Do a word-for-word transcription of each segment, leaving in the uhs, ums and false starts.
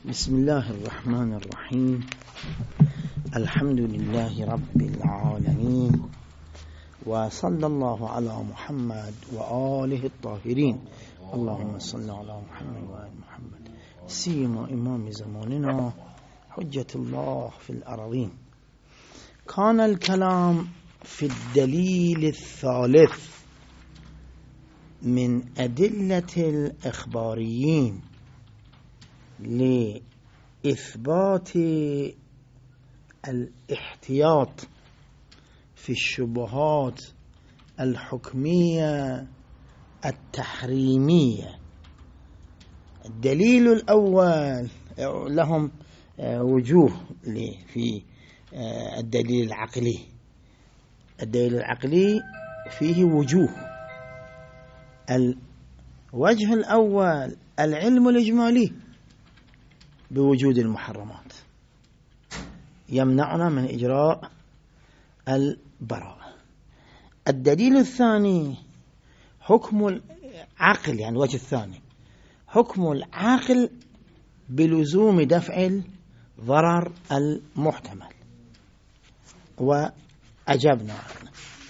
بسم الله الرحمن الرحيم. الحمد لله رب العالمين، وصلى الله على محمد وآله الطاهرين. اللهم صل على محمد وآل محمد سيما إمام زماننا حجة الله في الأراضين. كان الكلام في الدليل الثالث من أدلة الإخباريين لإثبات الاحتياط في الشبهات الحكمية التحريمية. الدليل الأول لهم وجوه في الدليل العقلي. الدليل العقلي فيه وجوه. الوجه الأول العلم الإجمالي بوجود المحرمات يمنعنا من إجراء البراءة. الدليل الثاني حكم العقل، يعني الوجه الثاني حكم العقل بلزوم دفع الضرر المحتمل، وأجبنا عنه.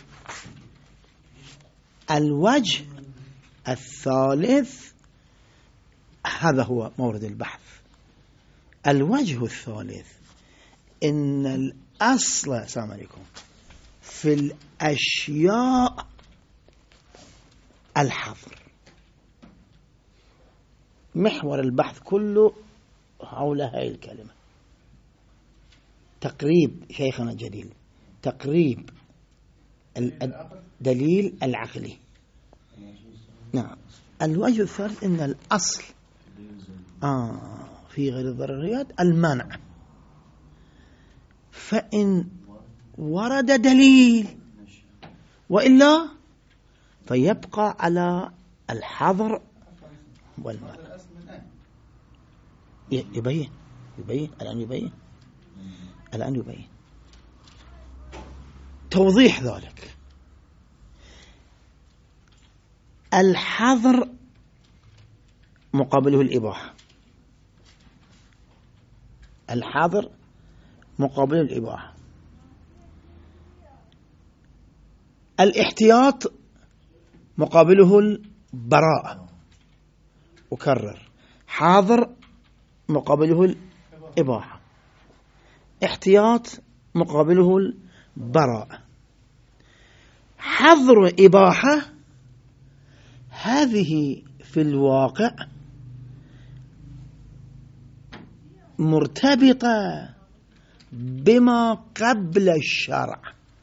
الوجه الثالث هذا هو مورد البحث. الوجه الثالث إن الأصل السلام عليكم في الأشياء الحظر. محور البحث كله حول هاي الكلمة. تقريب شيخنا الجليل، تقريب الدليل العقلي. نعم. الوجه الثالث إن الأصل آه في غير الضروريات المنع، فإن ورد دليل وإلا فيبقى على الحظر والمنع. يبين يبين الآن يبين الآن يبين توضيح ذلك. الحظر مقابله الإباحة، الحظر مقابله الإباحة. الاحتياط مقابله البراءة. أكرر، حاضر مقابله الإباحة، احتياط مقابله البراءة. حظر إباحة هذه في الواقع مرتبطة بما قبل الشرع،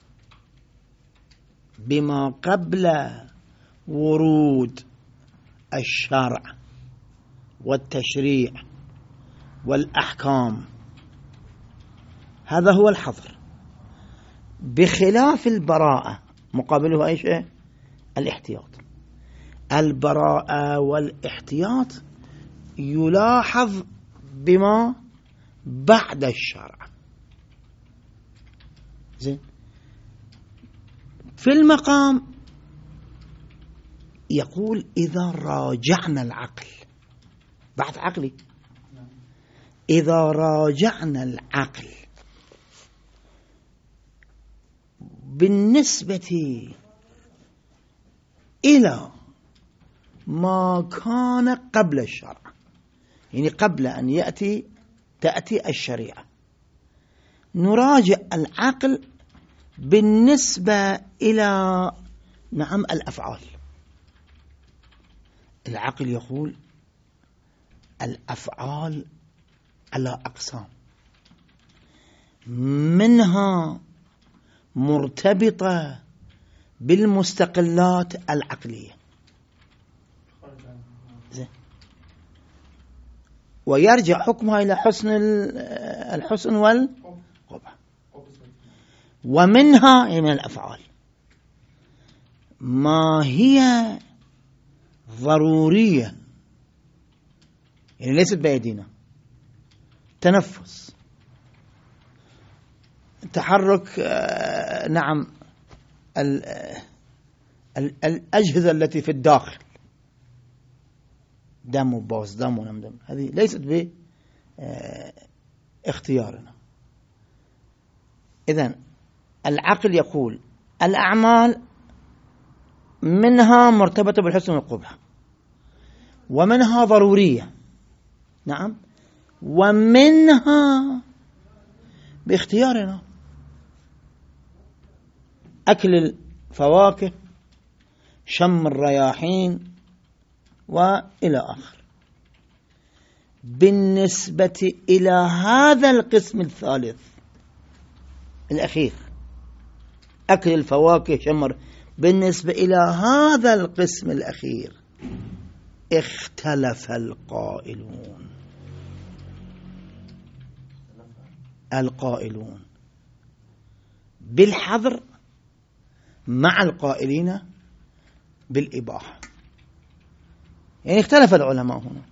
بما قبل ورود الشرع والتشريع والأحكام. هذا هو الحظر، بخلاف البراءة مقابله أي شيء؟ الاحتياط. البراءة والاحتياط يلاحظ بما بعد الشرع. زين. في المقام يقول إذا راجعنا العقل، بعد عقلي، إذا راجعنا العقل بالنسبة إلى ما كان قبل الشرع، يعني قبل أن يأتي تأتي الشريعة، نراجع العقل بالنسبة إلى نعم الأفعال. العقل يقول الأفعال على أقسام، منها مرتبطة بالمستقلات العقلية، ويرجع حكمها إلى حسن الحسن والقبح، ومنها من الأفعال ما هي ضرورية، يعني ليست بأيدينا، تنفس، تحرك، نعم الأجهزة التي في الداخل، دم وباص دم ونم دم، هذه ليست اختيارنا. إذن العقل يقول الأعمال منها مرتبطة بالحسن والقبح، ومنها ضرورية، نعم، ومنها باختيارنا، أكل الفواكه، شم الرياحين، وإلى آخر. بالنسبة إلى هذا القسم الثالث الأخير، أكل الفواكه، شم، بالنسبة إلى هذا القسم الأخير اختلف القائلون القائلون بالحظر مع القائلين بالإباحة. يعني اختلف العلماء هنا.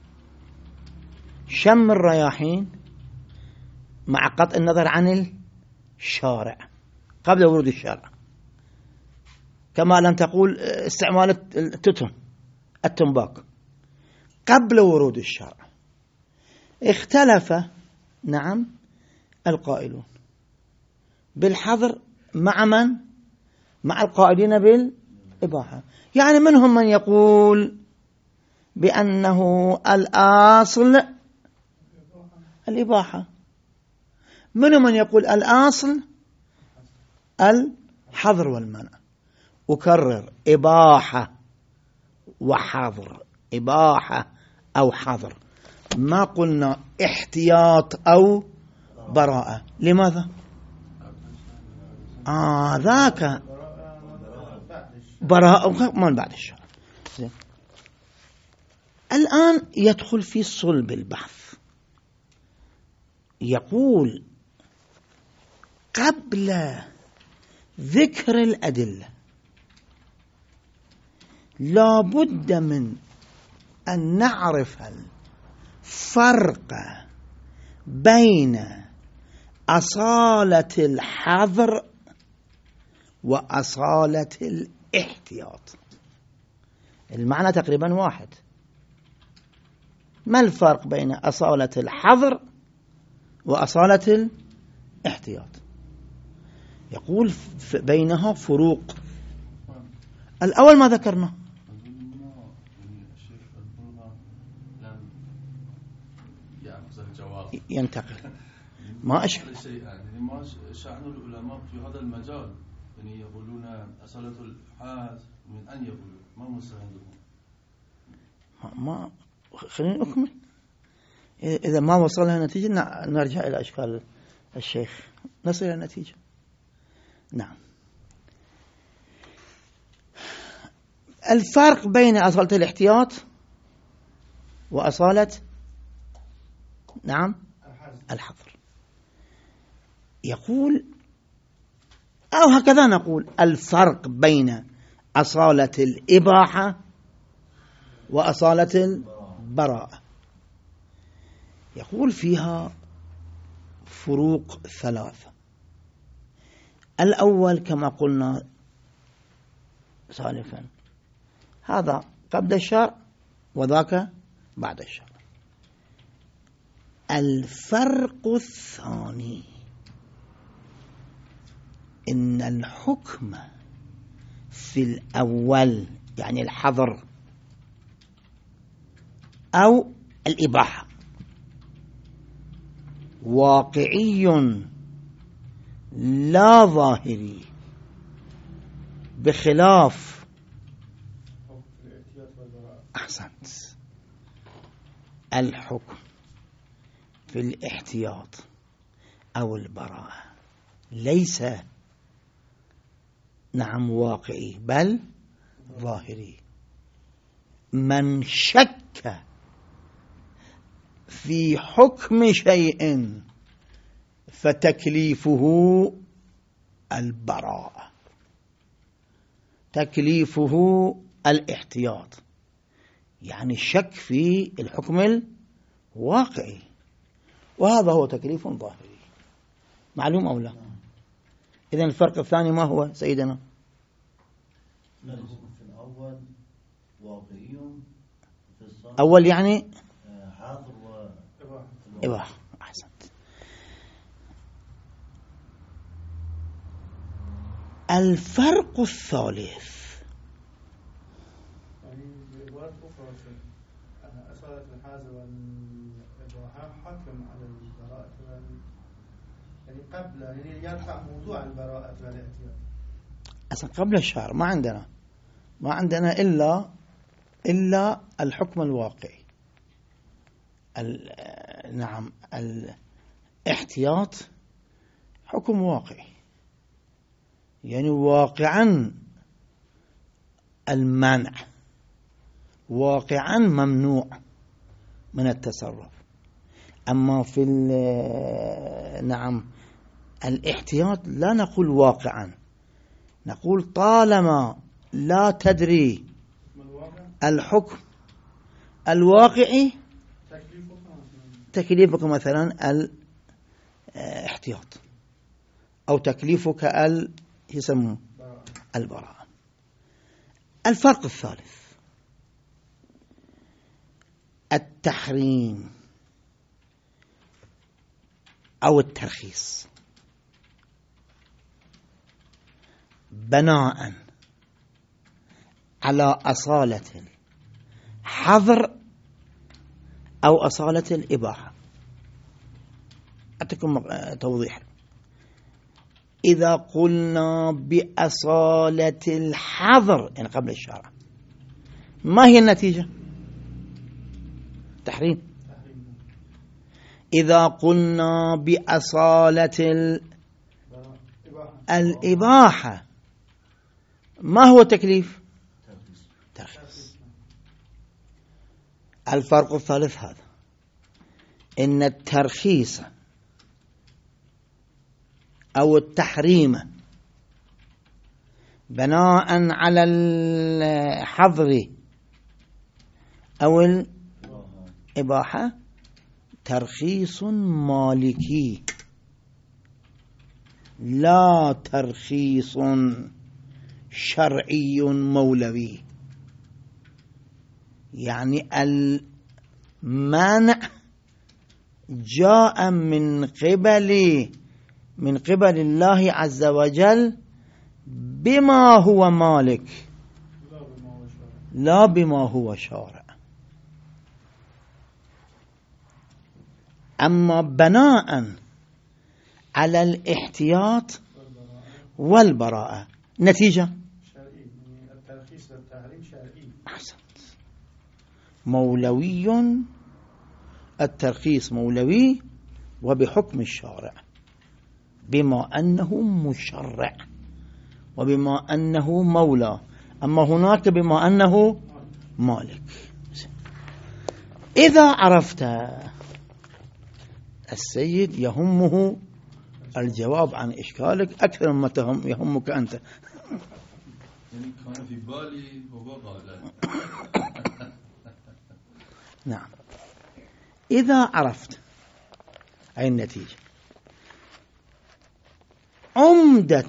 شم الرياحين مع قطع النظر عن الشارع قبل ورود الشارع، كما لن تقول استعمال التتم التنباك قبل ورود الشارع. اختلف نعم القائلون بالحظر مع من؟ مع القائلين بالإباحة. يعني منهم من يقول بأنه الأصل الإباحة، منهم من يقول الأصل الحظر والمنع. أكرر: إباحة وحظر، إباحة أو حظر، ما قلنا احتياط أو براءة. لماذا؟ آه ذاك براءة من بعد الشرع. الآن يدخل في صلب البحث. يقول قبل ذكر الأدلة لا بد من أن نعرف الفرق بين أصالة الحظر وأصالة الاحتياط. المعنى تقريبا واحد. ما الفرق بين أصالة الحظر وأصالة الاحتياط؟ يقول بينها فروق. الأول ما ذكرنا ينتقل ما أشكل يعني ما شأن العلماء في هذا المجال، يعني يقولون أصالة الحظر من أن يقولون ما مستندهم. ما خلينا نكمل. إذا ما وصلنا نتيجة نرجع إلى أشكال الشيخ نصل إلى النتيجة. نعم. الفرق بين أصالة الاحتياط وأصالة نعم الحظر. يقول أو هكذا نقول: الفرق بين أصالة الإباحة وأصالة البراءة. يقول فيها فروق ثلاثة. الأول كما قلنا سالفا، هذا قبل الشرع وذاك بعد الشرع. الفرق الثاني إن الحكم في الأول يعني الحظر أو الإباحة واقعي لا ظاهري، بخلاف أحسنت الحكم في الاحتياط أو البراءة ليس نعم واقعي بل ظاهري. من شك في حكم شيء فتكليفه البراءة، تكليفه الاحتياط، يعني الشك في الحكم الواقعي، وهذا هو تكليف ظاهري. معلوم أو لا؟ إذن الفرق الثاني ما هو سيدنا؟ في الأول واقعي، في الصالح أول يعني حاضر إباحة. أحسنت. الفرق الثالث يعني بعبارات أخرى أصالة الحاز والإباحة حكم على البراءة يعني قبل يعني يرفع موضوع البراءة والاعتياد أصلا قبل الشهر ما عندنا ما عندنا إلا إلا الحكم الواقعي. نعم الاحتياط حكم واقعي يعني واقعا المنع واقعا ممنوع من التصرف. أما في نعم الاحتياط لا نقول واقعا، نقول طالما لا تدري الحكم الواقعي تكليفك مثلا الاحتياط أو تكليفك ال يسموه البراءة. الفرق الثالث التحريم أو الترخيص بناء على أصالة الحظر أو أصالة الإباحة. أعطيكم توضيح. إذا قلنا بأصالة الحظر يعني قبل الشرع ما هي النتيجة؟ تحريم. إذا قلنا بأصالة الإباحة ما هو تكليف؟ ترخيص. الفرق الثالث هذا إن الترخيص أو التحريم بناء على الحظر أو الإباحة ترخيص مالكي لا ترخيص شرعي مولوي. يعني المانع جاء من قبل من قبل الله عز وجل بما هو مالك لا بما هو شارع. أما بناء على الاحتياط والبراءة نتيجة الترخيص والتحريم شرعي. أحسنت. مولوي. الترخيص مولوي وبحكم الشارع بما أنه مشرع وبما أنه مولى. أما هناك بما أنه مالك. إذا عرفت السيد يهمه الجواب عن إشكالك أكثر مما يهمك أنت. يعني كان في بالي وبقى لا. نعم. إذا عرفت أي النتيجة عمدة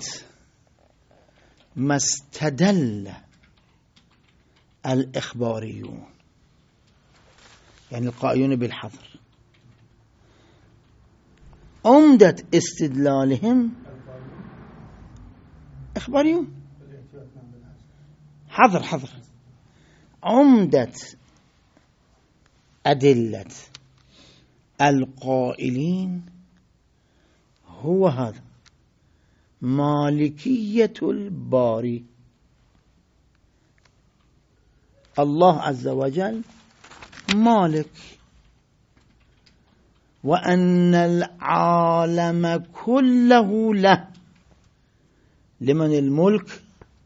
ما استدل الإخباريون يعني القائلون بالحظر عمدة استدلالهم إخباريون حظر حظر عمدة أدلة القائلين هو هذا مالكية الباري. الله عز وجل مالك وأن العالم كله له. لمن الملك؟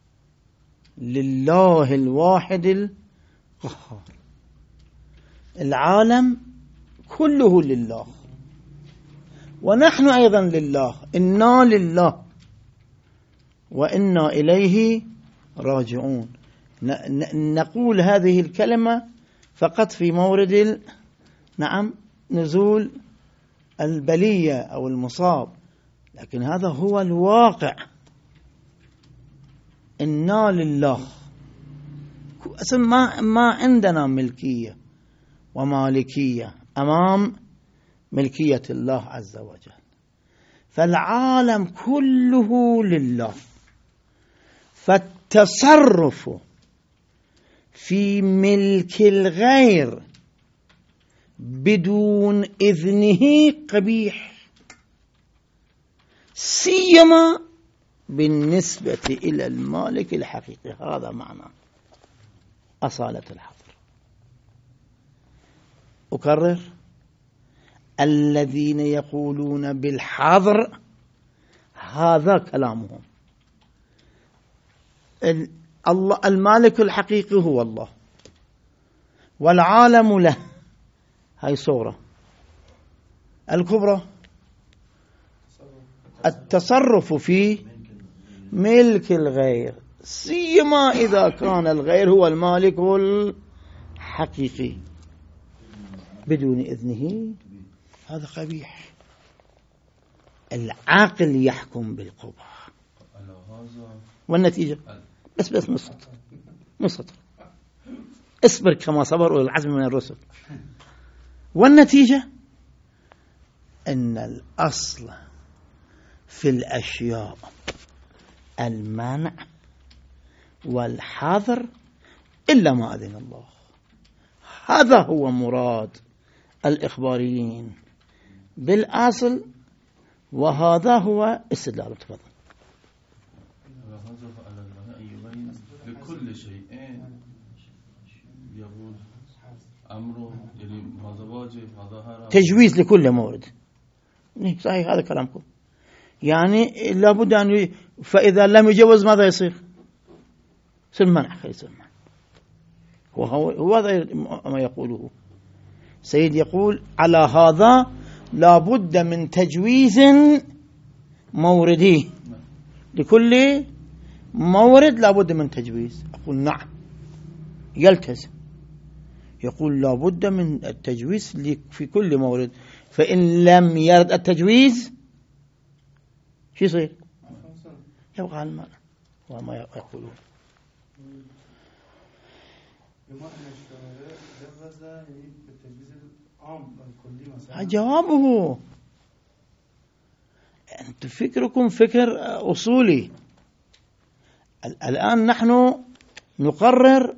لله الواحد القهار. العالم كله لله ونحن أيضا لله. إنا لله وإنا إليه راجعون. نقول هذه الكلمة فقط في مورد نعم نزول البلية أو المصاب، لكن هذا هو الواقع. إنا لله. ما ما عندنا ملكية ومالكية أمام ملكية الله عز وجل، فالعالم كله لله، فالتصرف في ملك الغير بدون إذنه قبيح، سيما بالنسبة إلى المالك الحقيقي. هذا معنى أصالة الحظر. أكرر: الذين يقولون بالحظر هذا كلامهم. الله المالك الحقيقي هو الله، والعالم له. هاي صورة. الكبرى التصرف في ملك الغير، سيما إذا كان الغير هو المالك الحقيقي بدون إذنه، هذا قبيح. العاقل يحكم بالقبح. والنتيجة بس بس نص سطر نص سطر اصبر كما صبر أولو العزم من الرسل. والنتيجة أن الأصل في الأشياء المانع والحظر إلا ما أذن الله. هذا هو مراد الإخباريين بالأصل، وهذا هو استدلال. تفضل. لكل شيء يقول أمره، يعني هذا واجب هذا حرام، تجويز لكل مورد. صحيح هذا كلامكم. يعني لابد أن، فإذا لم يجوز ماذا يصير؟ يصير منع. خير يصير منع. وهو هذا ما يقوله سيد. يقول على هذا لابد من تجويز موردي، لكل مورد لابد من تجويز. أقول نعم، يلتزم. يقول لابد من التجويز في كل مورد، فإن لم يرد التجويز شو يصير؟ يبقى المعنى وما يقولون. جوابه أنت فكركم فكر أصولي. الآن نحن نقرر.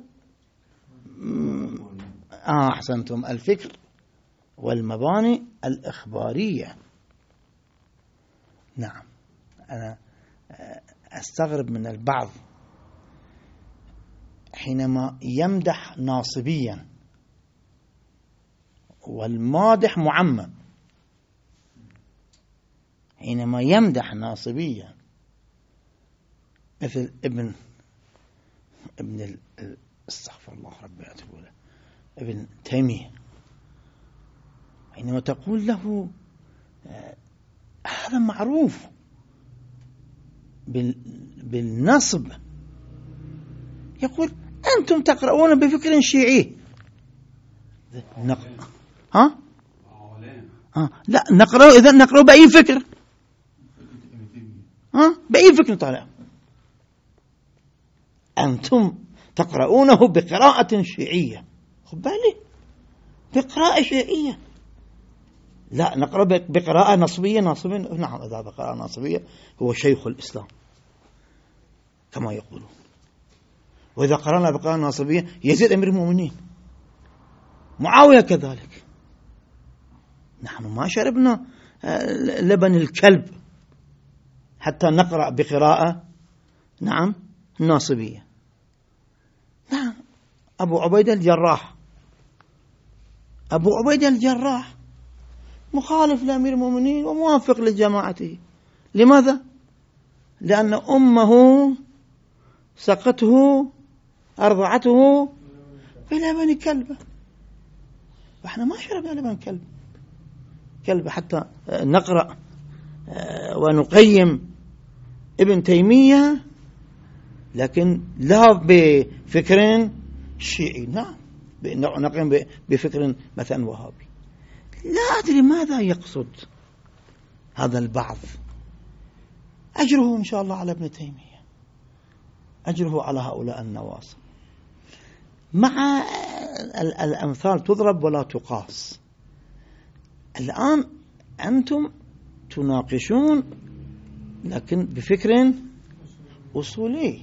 آه أحسنتم، الفكر والمباني الإخبارية. نعم، أنا أستغرب من البعض حينما يمدح ناصبيا والمادح معمم. حينما يمدح ناصبيا مثل ابن ابن استغفر الله ربي أتوب له ابن تيمية، حينما تقول له هذا معروف بالنصب، يقول أنتم تقرؤون بفكر شيعي. نق... ها؟ ها؟ لا نقرأ، إذا نقرأ بأي فكر؟ ها؟ بأي فكر طالع؟ أنتم تقرؤونه بقراءة شيعية. خب بالي، بقراءة شيعية. لا نقرأ بقراءة نصبية. ناصبية نعم، إذا بقراءة نصبية هو شيخ الإسلام كما يقولون. وإذا قرأنا بقراءة نصبية يزيد أمير المؤمنين، معاوية كذلك. نحن ما شربنا لبن الكلب حتى نقرأ بقراءة نعم ناصبية. نعم، أبو عبيدة الجراح أبو عبيدة الجراح مخالف لأمير المؤمنين وموافق لجماعته. لماذا؟ لأن أمه سقته أرضعته بلبن كلبة، وإحنا ما شربنا لبن كلب كلبة حتى نقرأ ونقيم ابن تيمية، لكن لا بفكر شيعي. نعم، نقيم بفكر مثلا وهابي. لا أدري ماذا يقصد هذا البعض. أجره إن شاء الله على ابن تيمية، أجره على هؤلاء النواصب. مع الأمثال تضرب ولا تقاس. الآن أنتم تناقشون لكن بفكر أصولي.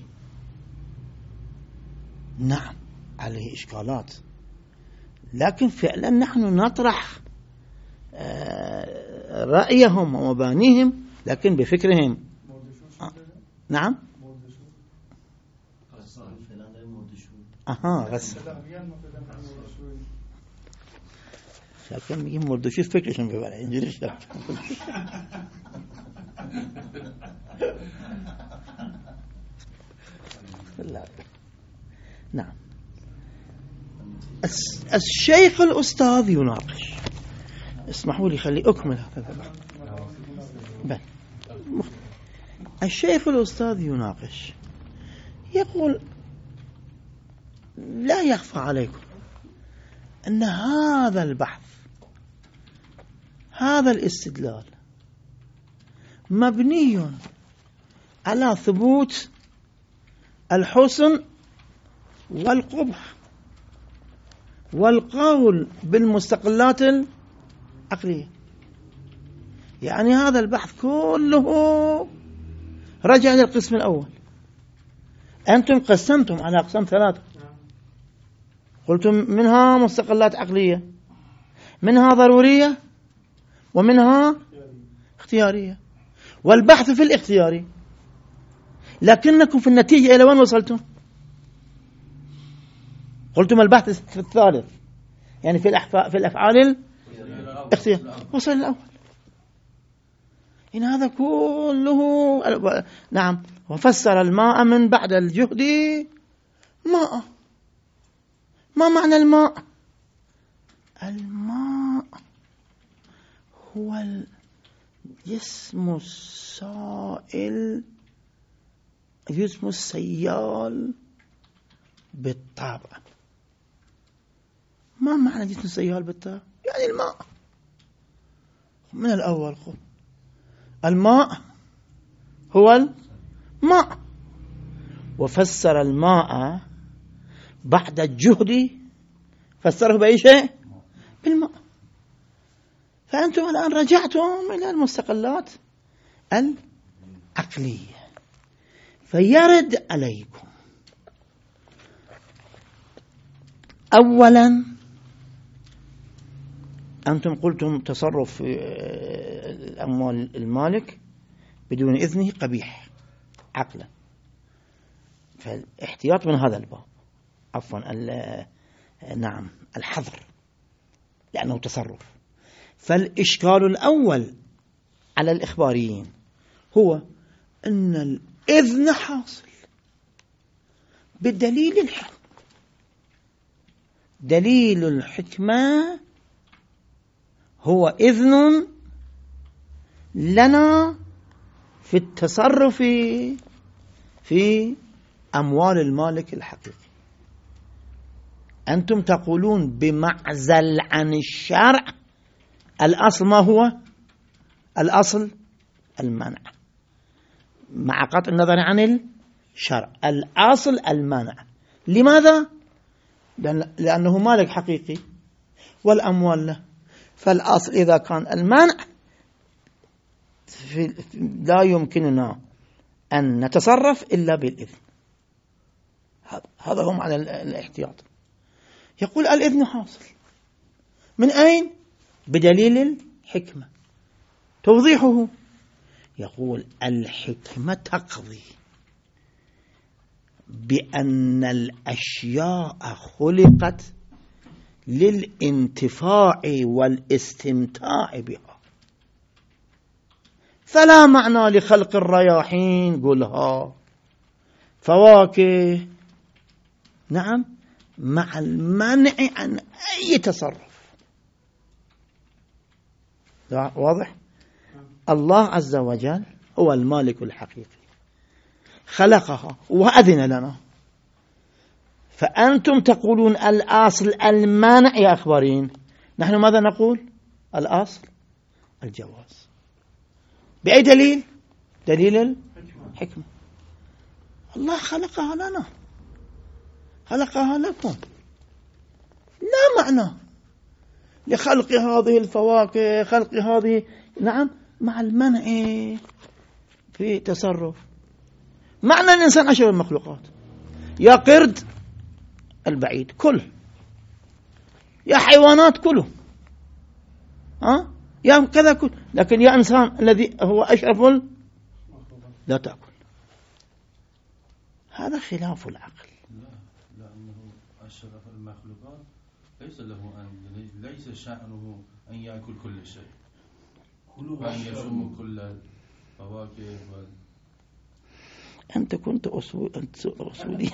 نعم عليه إشكالات، لكن فعلا نحن نطرح رأيهم ومبانيهم لكن بفكرهم. آه. نعم اها غس شاكم میگیم مردوشی فکرشون ببره اینجوری شد. نعم الشيخ الأستاذ يناقش. اسمحوا لي خلي أكمل هذا. بل الشيخ الأستاذ يناقش يقول لا يخفى عليكم أن هذا البحث هذا الاستدلال مبني على ثبوت الحسن والقبح والقول بالمستقلات العقلية. يعني هذا البحث كله رجع للقسم الأول. أنتم قسمتم على أقسام ثلاثة، قلتم منها مستقلات عقلية، منها ضرورية، ومنها اختيارية، والبحث في الاختياري. لكنكم في النتيجة إلى وين وصلتم؟ قلتم البحث في الثالث، يعني في في الأفعال الاختيار، وصل الأول. إن هذا كله نعم. وفسر الماء من بعد الجهد ماء. ما معنى الماء؟ الماء هو الجسم السائل، الجسم السيال بالطبع. ما معنى جسم السيال بالطبع؟ يعني الماء. من الأول قل الماء هو الماء، وفسر الماء بعد الجهد فسره بأي شيء؟ بالماء. فأنتم الآن رجعتم إلى المستقلات العقلية. فيرد عليكم أولا أنتم قلتم تصرف الأموال المالك بدون إذنه قبيح عقلا، فالاحتياط من هذا الباب. عفوا نعم الحظر لأنه تصرف. فالإشكال الأول على الإخباريين هو أن الإذن حاصل بالدليل الحكم. دليل الحكمة هو إذن لنا في التصرف في أموال المالك الحقيقي. أنتم تقولون بمعزل عن الشرع. الأصل ما هو؟ الأصل المنع مع قطع النظر عن الشرع. الأصل المنع. لماذا؟ لأنه مالك حقيقي والأموال له. فالأصل إذا كان المنع لا يمكننا أن نتصرف إلا بالإذن. هذا هو معنى الاحتياط. يقول الإذن حاصل من أين؟ بدليل الحكمة. توضيحه يقول الحكمة تقضي بأن الأشياء خلقت للانتفاع والاستمتاع بها، فلا معنى لخلق الرياحين قلها فواكه نعم مع المنع عن أي تصرف. واضح؟ الله عز وجل هو المالك الحقيقي، خلقها وأذن لنا. فأنتم تقولون الأصل المانع يا أخبارين، نحن ماذا نقول؟ الأصل الجواز. بأي دليل؟ دليل الحكمة. الله خلقها لنا، خلقها لكم، لا معنى لخلق هذه الفواكه، خلق هذه، نعم، مع المنع في تصرف. معنى الإنسان أشرف المخلوقات، يا قرد البعيد كل، يا حيوانات كله، ها، يا كذا كل، لكن يا إنسان الذي هو أشرف لا تأكل. هذا خلاف العقل. لا، لأنه أشرف المخلوقات ليس له أن ليس شأنه أن يأكل كل شيء وأن يشم كل الفواكه و... أنت كنت أصول أنت أصولي.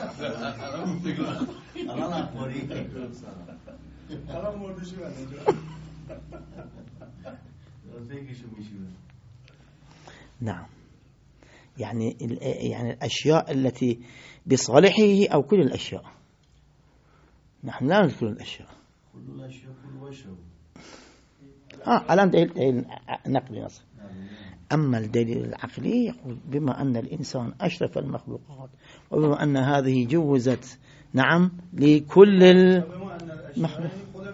نعم، يعني يعني الأشياء التي بصالحه أو كل الأشياء. نحن لا نذكر الأشياء. كل الأشياء كل وشو. آه الآن دليل نقلي نص. أما الدليل العقلي يقول بما أن الإنسان أشرف المخلوقات وبما أن هذه جوزت، نعم، لكل المخلوقات.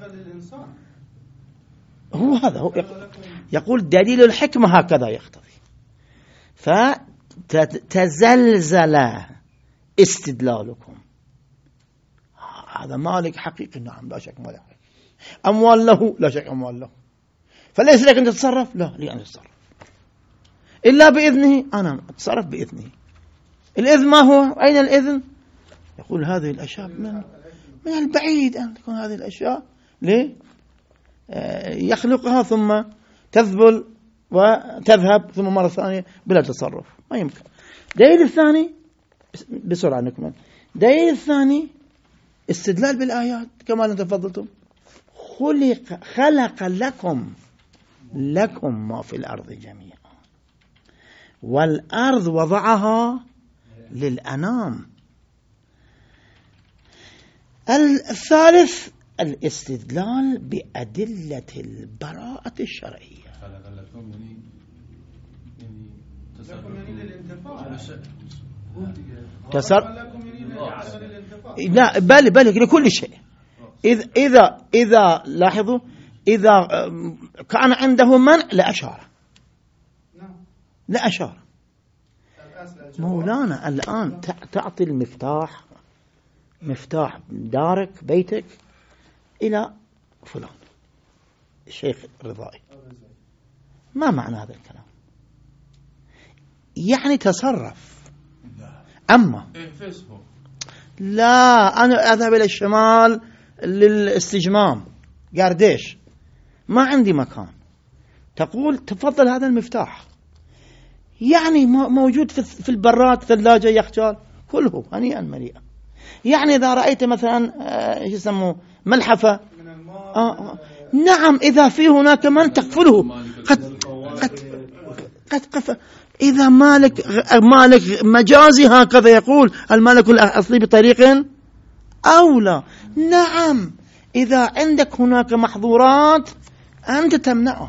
هو هذا هو يقول دليل الحكمة هكذا يقتضي. فتزلزل استدلالكم. هذا مالك حقيقي، نعم لا شك مالك حقيقي. أموال له، لا شك أموال له، فليس لك أن تتصرف، لا لي أن أتصرف إلا بإذنه، أنا أتصرف بإذنه. الإذن ما هو؟ أين الإذن؟ يقول هذه الأشياء من, من البعيد أن تكون هذه الأشياء ليه يخلقها ثم تذبل وتذهب ثم مرة ثانية بلا تصرف، ما يمكن. دليل الثاني بسرعة نكمل. دليل الثاني استدلال بالآيات كما تفضلتم. خلق خلق لكم لكم ما في الأرض جميعا والأرض وضعها للأنام. الثالث الاستدلال بأدلة البراءة الشرعية. خلق لكم يعني يعني تصرف لا بل بل لكل شيء. إذا إذا إذا لاحظوا إذا كان عنده منع لأشار لأشار. مولانا الآن تعطي المفتاح، مفتاح دارك بيتك إلى فلان الشيخ الرضائي، ما معنى هذا الكلام؟ يعني تصرف. أما لا أنا أذهب إلى الشمال للاستجمام قارديش، ما عندي مكان، تقول تفضل هذا المفتاح، يعني موجود في البراد، ثلاجة، يخجال، كله هنيئا مريئا. يعني إذا رأيت مثلا ايش يسموه ملحفة، آه نعم، إذا في هناك من تقفله قد قد قد قف. إذا مالك مالك مجازي هكذا يقول المالك الأصلي بطريق أولى. نعم، إذا عندك هناك محظورات أنت تمنعه.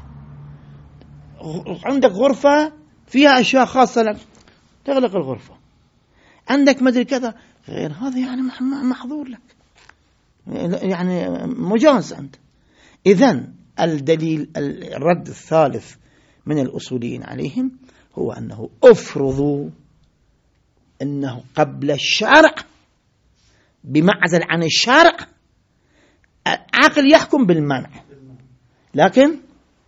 عندك غرفة فيها أشياء خاصة لك تغلق الغرفة، عندك مدري كذا غير هذا، يعني محظور لك، يعني مجاز أنت. إذن الدليل الرد الثالث من الأصوليين عليهم هو أنه أفرضوا أنه قبل الشرع بمعزل عن الشرع عقل يحكم بالمنع، لكن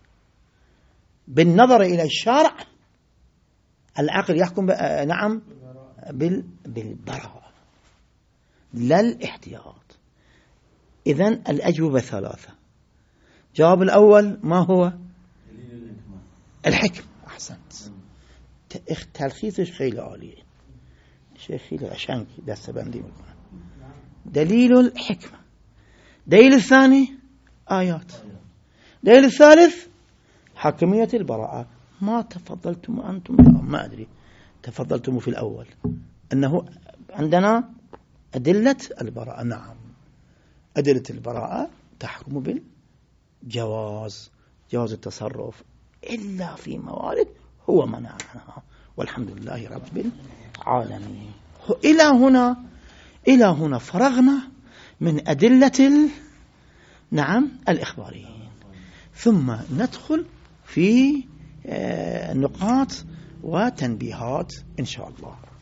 بالنظر إلى الشرع العقل يحكم نعم بالبراءة لا الاحتياط. إذن الأجوبة ثلاثة. جواب الأول ما هو؟ الحكم. أحسنت، تلخيصش خيلي عالي شيخ خيلي عشانك دست بندي مكان. دليل الحكمة. دليل الثاني آيات. دليل الثالث حاكمية البراءة. ما تفضلتم أنتم، ما أدري تفضلتم في الأول أنه عندنا أدلة البراءة. نعم، أدلة البراءة تحكم بالجواز، جواز التصرف إلا في موارد هو منعها، والحمد لله رب العالمين. إلى هنا إلى هنا فرغنا من أدلة نعم الإخباريين. ثم ندخل في نقاط وتنبيهات إن شاء الله.